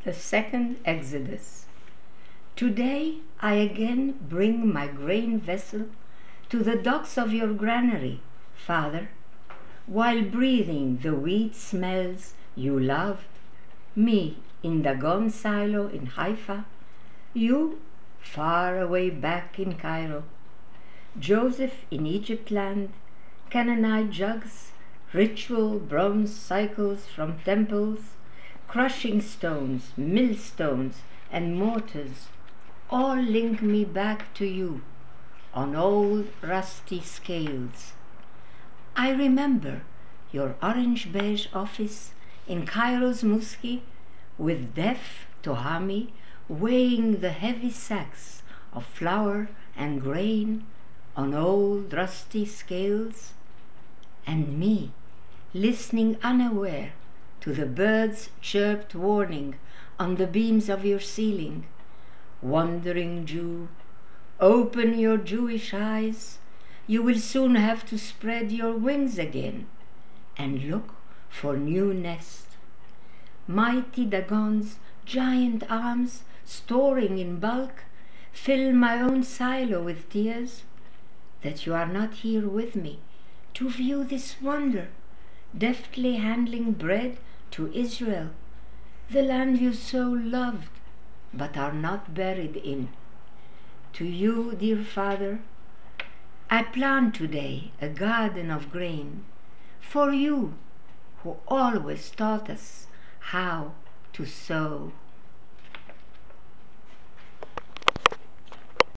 The second Exodus. Today I again bring my grain vessel to the docks of your granary, Father, while breathing the wheat smells you loved, me in Dagon silo in Haifa, you far away back in Cairo, Joseph in Egypt land, Canaanite jugs, ritual bronze cycles from temples, crushing stones, millstones, and mortars, all link me back to you on old rusty scales. I remember your orange-beige office in Cairo's Muski with deaf Tohami weighing the heavy sacks of flour and grain on old rusty scales, and me listening unaware to the birds' chirped warning on the beams of your ceiling. Wandering Jew, open your Jewish eyes, you will soon have to spread your wings again and look for new nest. Mighty Dagon's giant arms, storing in bulk, fill my own silo with tears, that you are not here with me to view this wonder, deftly handling bread to Israel, the land you so loved but are not buried in. To you, dear Father, I plant today a garden of grain for you who always taught us how to sow.